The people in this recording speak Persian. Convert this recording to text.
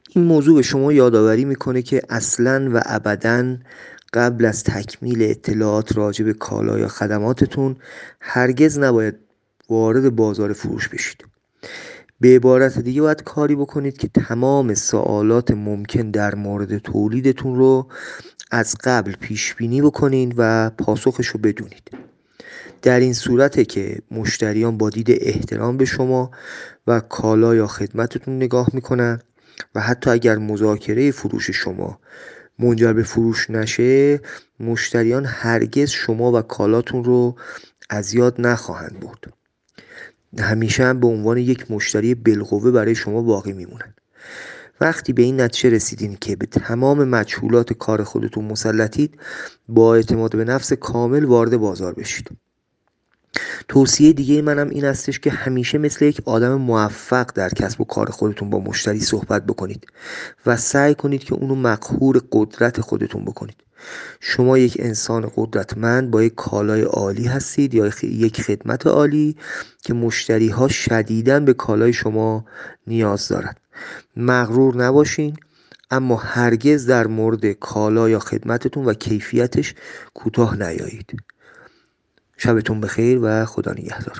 این موضوع به شما یادآوری میکنه که اصلاً و ابداً قبل از تکمیل اطلاعات راجع به کالا یا خدماتتون هرگز نباید وارد بازار فروش بشید. به عبارت دیگه باید کاری بکنید که تمام سوالات ممکن در مورد تولیدتون رو از قبل پیش بینی بکنین و پاسخش رو بدونید. در این صورته که مشتریان با دید احترام به شما و کالا یا خدمتتون نگاه میکنن و حتی اگر مذاکره فروش شما منجر به فروش نشه، مشتریان هرگز شما و کالاتون رو از یاد نخواهند برد. همیشه هم به عنوان یک مشتری بالقوه برای شما باقی میمونن. وقتی به این نتیجه رسیدین که به تمام مجهولات کار خودتون مسلطید، با اعتماد به نفس کامل وارد بازار بشید. توصیه دیگه منم این هستش که همیشه مثل یک آدم موفق در کسب و کار خودتون با مشتری صحبت بکنید و سعی کنید که اونو مقهور قدرت خودتون بکنید. شما یک انسان قدرتمند با یک کالای عالی هستید یا یک خدمت عالی که مشتری ها شدیداً به کالای شما نیاز دارند. مغرور نباشین، اما هرگز در مورد کالا یا خدمتتون و کیفیتش کوتاه نیایید. شبتون بخیر و خدا نگهدار.